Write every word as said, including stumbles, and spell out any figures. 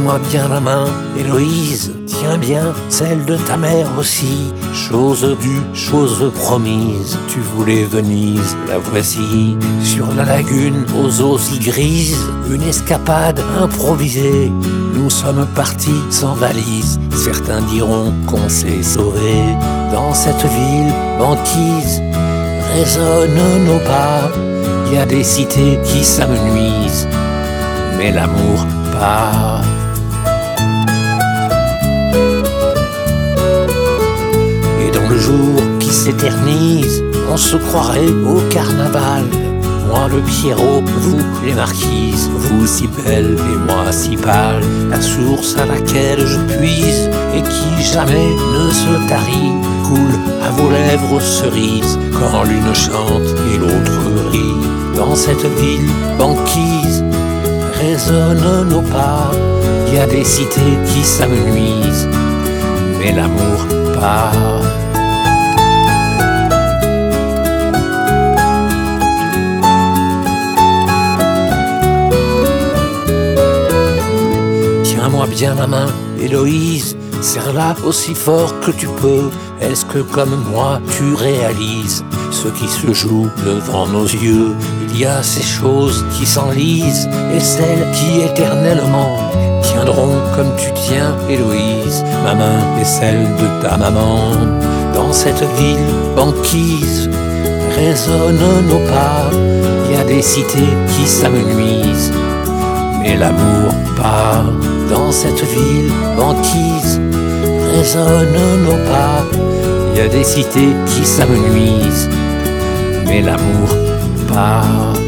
Tiens-moi bien la main, Héloïse, tiens bien celle de ta mère aussi. Chose due, chose promise, tu voulais Venise, la voici. Sur la lagune aux eaux si grises, une escapade improvisée. Nous sommes partis sans valise, certains diront qu'on s'est sauvé. Dans cette ville banquise, résonnent nos pas. Il y a des cités qui s'amenuisent, mais l'amour pas. Et dans le jour qui s'éternise, on se croirait au carnaval. Moi le Pierrot, vous les marquises, vous si belle et moi si pâle. La source à laquelle je puise et qui jamais ne se tarit, coule à vos lèvres cerises quand l'une chante et l'autre rit. Dans cette ville banquise, résonnent nos pas. Il y a des cités qui s'amenuisent, mais l'amour pas. Tiens-moi bien la main, Héloïse, serre-la aussi fort que tu peux. Est-ce que comme moi tu réalises ce qui se joue devant nos yeux? Il y a ces choses qui s'enlisent et celles qui éternellement tiendront comme tu tiens, Héloïse, ma main et celle de ta maman. Dans cette ville banquise, résonnent nos pas. Il y a des cités qui s'amenuisent, mais l'amour pas. Dans cette ville banquise, résonnent nos pas. Il y a des cités qui s'amenuisent, mais l'amour pas.